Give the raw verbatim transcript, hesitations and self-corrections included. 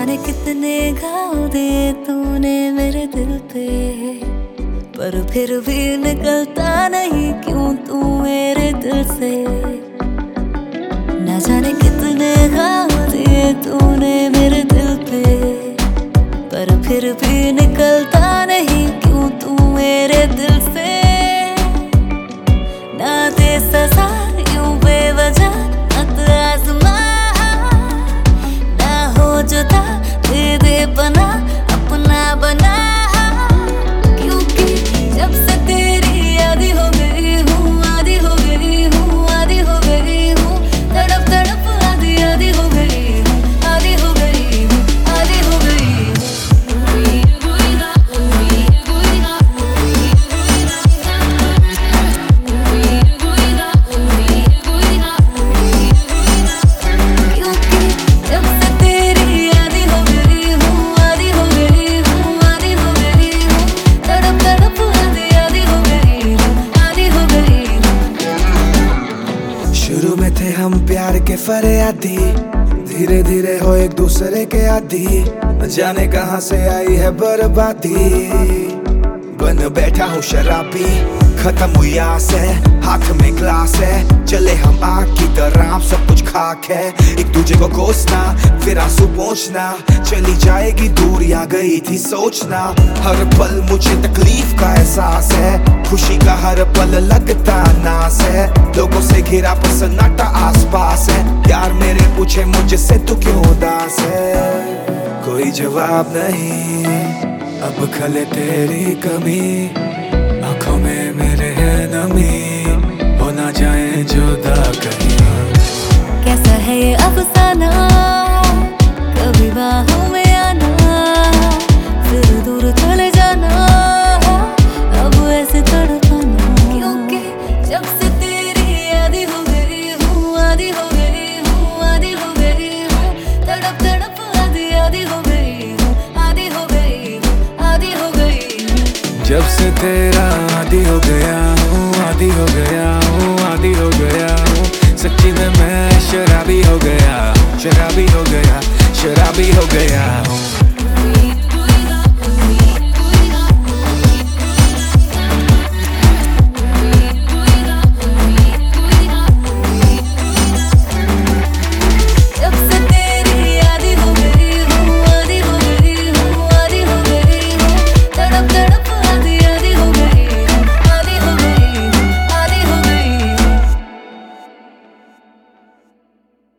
जाने कितने घाव दिए तूने मेरे दिल पे, पर फिर भी निकलता नहीं क्यों तू मेरे दिल से। ना जाने कितने घाव दिए तूने मेरे दिल पे, पर फिर भी निकलता नहीं क्यों तू मेरे दिल से। ना दे सजा यूं बेवजह मत आज़मा, ना हो जुदा दे दे पना अपना बना, क्योंकि जब से तेरी आदी हो गई हूँ, आदी हो गई हूँ, आदी हो गई हूँ, तड़प तड़प आदी आदी हो गई हूँ, आदी हो गई हूँ, आदी हो गई हूँ। शुरू में थे हम प्यार के फरियादी, धीरे धीरे हो एक दूसरे के आदी, न जाने कहां से आई है बर्बादी। बन बैठा हूँ शराबी, खत्म हुई आस है, हाथ में ग्लास है, चले हम आग की तरह सब कुछ खाक है। एक दूजे को कोसना फिर आंसू पोंछना, चली जाएगी दूर या गई थी सोचना। हर पल मुझे तकलीफ का एहसास है, खुशी का हर पल लगता नास है। लोगों से घिरा पर सन्नाटा आसपास है, यार मेरे पूछे मुझसे तू क्यों उदास है। कोई जवाब नहीं अब खले तेरी कमी, आंखों में मेरे है नमी, हो ना जाए जुदा कहीं। कैसा है ये अफसाना, कभी बाहों में आना फिर दूर चले जाना, अब ऐसे तड़पाना, क्योंकि जब से तेरी आदी हो गई हूँ, आदी हो गई हूँ, आदी हो गई हूँ, तड़प तड़प आदी आदी हो गई हूँ, आदी हो गई हूँ, आदी हो गई हूँ। जब से तेरा आदी हो गया हूँ, आदी हो गया हूँ, आदी हो गया हूँ, सच्ची में मैं शराबी हो गया, शराबी हो गया, शराबी हो गया हूँ।